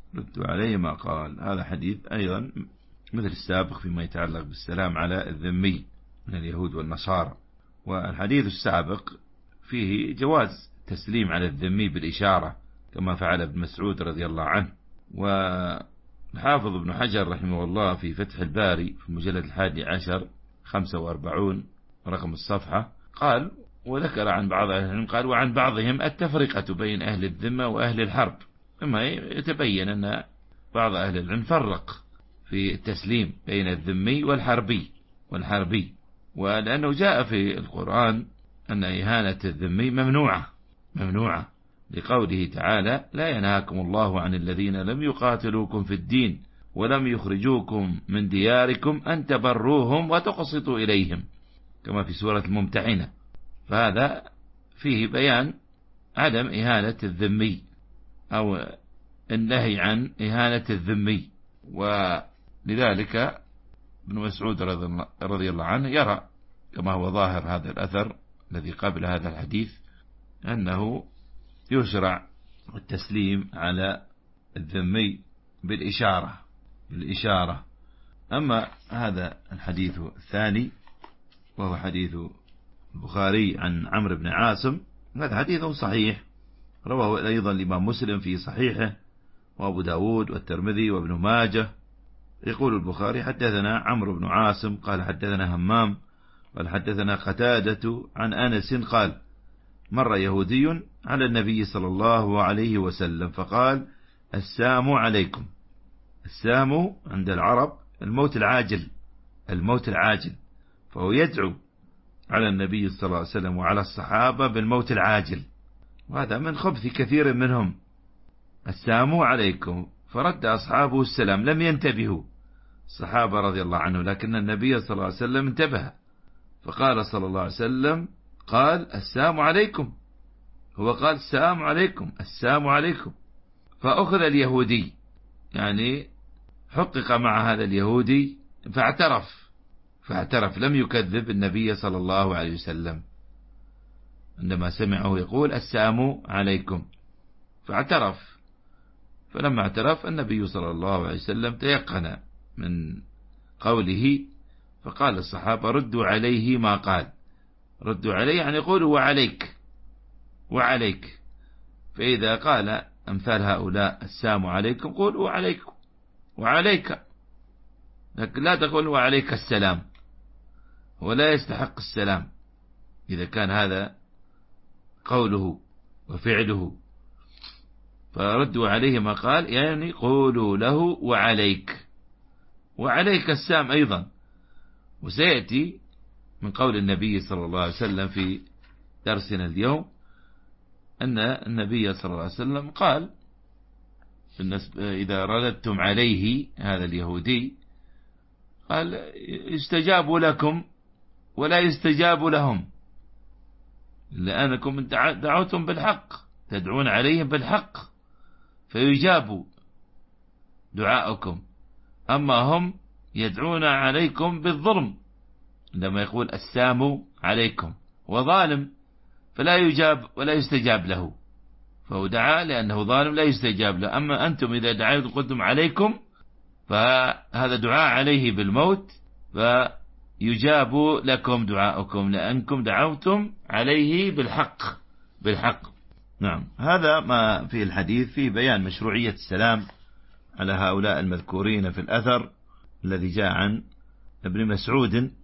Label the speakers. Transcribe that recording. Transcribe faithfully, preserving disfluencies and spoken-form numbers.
Speaker 1: ردوا عليه ما قال. هذا حديث أيضا مثل السابق فيما يتعلق بالسلام على الذمي من اليهود والنصارى. والحديث السابق فيه جواز تسليم على الذمي بالإشارة كما فعل ابن مسعود رضي الله عنه. وحافظ ابن حجر رحمه الله في فتح الباري في المجلد الحادي عشر خمسة وأربعون رقم الصفحة قال، وذكر عن بعض أهل العلم قال وعن بعضهم التفرقة بين أهل الذمة وأهل الحرب، مما يتبين أن بعض أهل العلم فرق في التسليم بين الذمي والحربي والحربي ولأنه جاء في القرآن أن إهانة الذمي ممنوعة ممنوعة لقوله تعالى لا ينهاكم الله عن الذين لم يقاتلوكم في الدين ولم يخرجوكم من دياركم أن تبروهم وتقسطوا إليهم كما في سورة الممتحنة. فهذا فيه بيان عدم إهانة الذمي أو النهي عن إهانة الذمي. ولذلك ابن مسعود رضي الله عنه يرى كما هو ظاهر هذا الأثر الذي قبل هذا الحديث أنه يشرع التسليم على الذمي بالإشارة بالإشارة. أما هذا الحديث الثاني وهو حديث البخاري عن عمرو بن عاصم، هذا حديث صحيح رواه أيضا الإمام مسلم في صحيحه وأبو داود والترمذي وابن ماجه. يقول البخاري حدثنا عمرو بن عاصم قال حدثنا همام قال حدثنا قتادة عن أنس قال مر يهودي على النبي صلى الله عليه وسلم فقال السام عليكم. السام عند العرب الموت العاجل الموت العاجل فهو يدعو على النبي صلى الله عليه وسلم وعلى الصحابة بالموت العاجل، وهذا من خبث كثير منهم. السام عليكم، فرد أصحابه السلام، لم ينتبهوا الصحابة رضي الله عنه، لكن النبي صلى الله عليه وسلم انتبه فقال صلى الله عليه وسلم قال السام عليكم، هو قال السام عليكم السام عليكم. فأخذ اليهودي، يعني حقق مع هذا اليهودي فاعترف فاعترف لم يكذب النبي صلى الله عليه وسلم عندما سمعه يقول السلام عليكم، فاعترف. فلما اعترف النبي صلى الله عليه وسلم تيقن من قوله فقال الصحابة ردوا عليه ما قال. ردوا عليه يعني يقولوا وعليك وعليك. فإذا قال أمثال هؤلاء السلام عليكم قولوا وعليكم وعليك، لكن لا تقول وعليك السلام، ولا يستحق السلام إذا كان هذا قوله وفعله. فردوا عليه ما قال يعني قولوا له وعليك وعليك السلام أيضا. وسيأتي من قول النبي صلى الله عليه وسلم في درسنا اليوم أن النبي صلى الله عليه وسلم قال إذا رددتم عليه هذا اليهودي قال يستجاب لكم ولا يستجاب لهم، لأنكم دعوتم بالحق تدعون عليهم بالحق فيجابوا دعاءكم، أما هم يدعون عليكم بالظلم. عندما يقول السام عليكم وظالم فلا يجاب ولا يستجاب له، فهو دعا لأنه ظالم لا يستجاب له. أما أنتم إذا دعيتم قلتم عليكم فهذا دعاء عليه بالموت فيجاب لكم دعاءكم لأنكم دعوتم عليه بالحق بالحق. نعم، هذا ما في الحديث في بيان مشروعية السلام على هؤلاء المذكورين في الأثر الذي جاء عن ابن مسعود